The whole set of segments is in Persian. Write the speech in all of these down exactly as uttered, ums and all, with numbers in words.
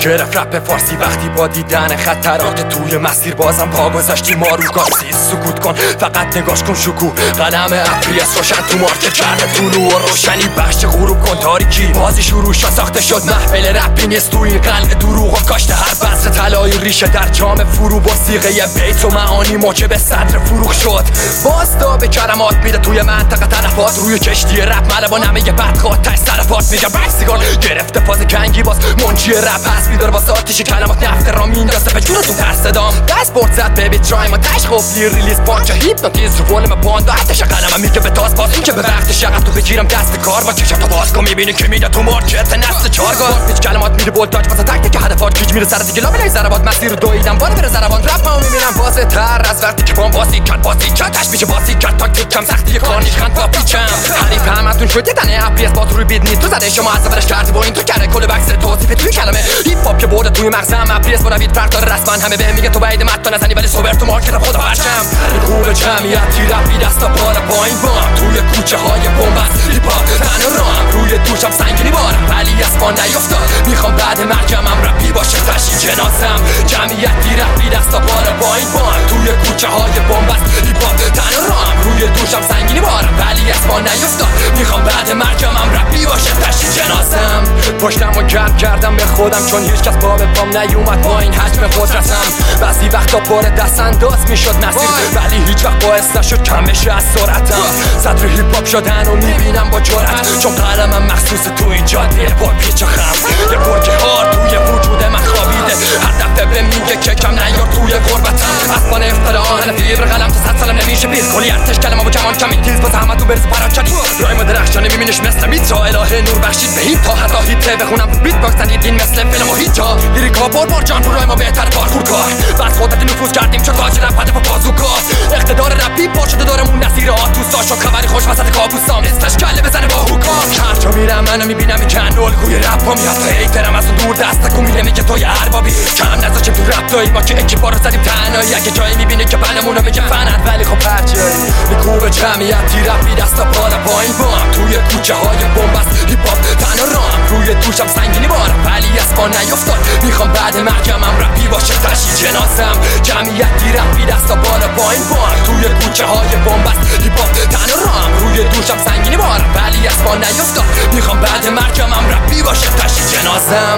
گرفت رپ فارسی وقتی با دیدن خطرات توی مسیر بازم پا گذاشتی ما رو گاسی. سکوت کن فقط نگاش کن شکوه قلم اپریس روشن تو مارکت کرده طلوع و روشنی بخش غروب کن تاریکی بازی شروع شد ساخته شد محفل رپی نیست تو این قلعه دروغ و کاشته هر بذر طلایی ریشه در جام فرو با سیغه بیت و معانی موجب صدر فروغ شد. باستا به کلمات میده توی منطقه تلفات روی کشتی رپ مله با نمه بدخواد تش طرفات میگه بک سیگار گرفته فاز کنگی باز منچی رپ هست میداره واسه آتیش کلمات نفت را میندازه به جون تو ترس دام دست برد زد ببی ترای ما تش خوفلی ریلیز پانچ هیپنوتیز رو ولم باند آتش قلمم میگه به تاز باز این که به وقت شغف تو بگیرم دست کار با چشم تو باز کن میبینی که میده تو مارکت نسل چارگاه پیچ کلمات میده بولتاج واسه تک تک هدفات گیج میره سر دیگه لابلای ضربات مسیر رو دویدم بالا بره ضربان رپ ها میبینم واسه تر از وقتی که بام باسی کات باسی کات تش میشه باسی کات تاکتیکم سختی کارنیش خند با پیچم حریف همتون شد یه دنه اپریس با روی بیت نیست تو زده شما از اولش کردی با این تو کره کل بکس توصیف توی کلمه هیپ هاپ که برده توی مغزم اپریس با نوید پرتار رسما همه بهم میگه تو بعید مت نزنی ولی سوبر تو مارکت خدا برچم این خوب جمعیتی رپی دستا بالا پایین بام توی کوچه های بنبست هیپ هاپ تن رام روی دوشم سنگینی بارم ولی از پا نیفتاد میخوام بعد مرگمم رپی باشه تشی جنازم جمعیتی رپی دستا بالا پایین بام توی کوچه های بنبست هیپ هاپ تن رام روی دوشم سنگینی بارم ولی از پا نیفتاد میخوام بعد مرگمم رپی باشه تشی جنازم پشتمو گرم کردم به خودم چون هیچ کس پا به پام نیومد با این حجم قدرتم بعضی وقتا پر دست انداز میشد مسیر ولی هیچ وقت باعث نشد کم بشه از سرعتم صدر هیپ هاپ شدن و میبینم با جرأت چون قلمم مخصوص تو این جاده با پیچ و خم یه برگ هار توی وجود من خوابیده هر دفعه به میگه که کم نیار توی غربتم اصلا افتاده آهن فیبر قلم تا صد سالم نمیشه بیز کلی ارتش کلمه با کمان کمی تیز با زحمت تو برس پراکنی رایم و درخشانه میبینیش مثل میترا الهه نور بخشید به هیپ تا حتی هیته بخونم بیت باکس ندیدین مثل فیلم و هیتا لیریکا بار بار جان رو رایم و بهتر پارکور کار بعد خودت نفوذ کردیم چون تاج رپ هدف بازوکا اقتدار رپی پر شده دارمون نظیر آتوسا شو خبری خوش وسط کابوسام استش کله بزنه با حکام هر جا میرم منو میبینم این کن الگوی رپا میاد تا هیترم از دور دست تکون میده میگه توی اربابی کم نذاشیم تو رپ دایی ما که اکیپا رو زدیم تنهایی اگه جایی میبینی که بنمونو میگه فنن ولی خب هرجایی میکوبه جمعیتی رپی دستا بالا پایین بام توی کوچه های بنبست هیپ هاپ تن و رام روی دوشم سنگینی بارم ولی از پا نیفتاد میخوام بعد مرگمم رپی باشه تشی جنازم جمعیتی رپی دستا بالا پایین بام توی کوچه های بنبست هیپ هاپ تن و رام روی دوشم سنگینی بارم ولی از پا نیفتاد میخوام بعد مرگمم رپی باشه تشی جنازم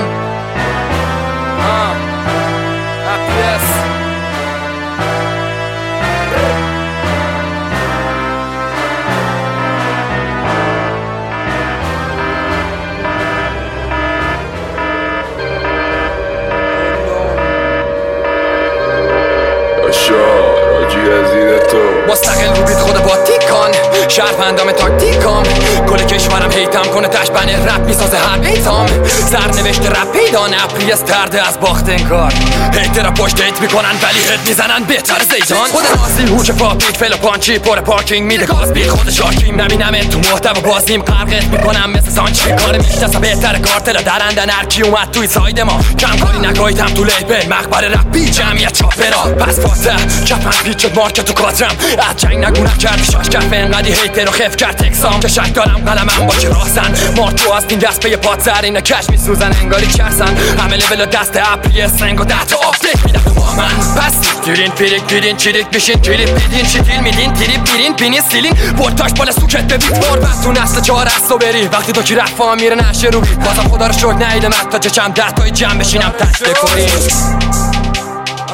مستقل رو بیت خود با تیکان شرفندام تاکتیکام کل کشورم هیتم کنه تشبن رپ میسازه هر بیتام سرنوشت رپ پیدان اپریس ترده از باخت انکار هیترها پشت هیت میکنن ولی هد میزنن بهتر زیدان خود نازی هوش پاپیک فل و پانچی پر پارکینگ میده گاز بی خود شاکیم نبینم تو محتوا بازیم غرقت میکنم مثل سانچی کار میشناسم بهتر کارتر درندن هرکی اومد توی ساید ما کم کاری نگاهیدم تو لیبل مخبر رپی جمعیت چاپرا پس فاتح کفن پیچ شد مارکت تو کادرم از جنگ نگونم کردی شاش کف انقدی هیتر رو خف کرد تکسام که شک دارم قلمم با که راستن مارکو از این دست به پاد سر اینه کش میسوزن انگاری چرسن همه لول و دست اپریس رنگ و ده تا آفدیت میدم تو با من پس گیرین پیریک گیرین چیریک بشین کلیپ بیدین چیتیل میدین تریپ بیرین پینی سیلین بولتاش بالا سوکت ببید بار بس تو نسل چهار از و بری وقتی تو کی رفا میره نشه رو بید بازم خدا رو شکر نیدم حتی چشم ده تای جمع بشینم تشت کنیم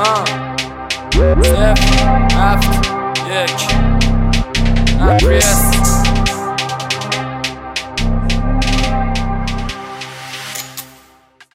صفر هفت یک اپریس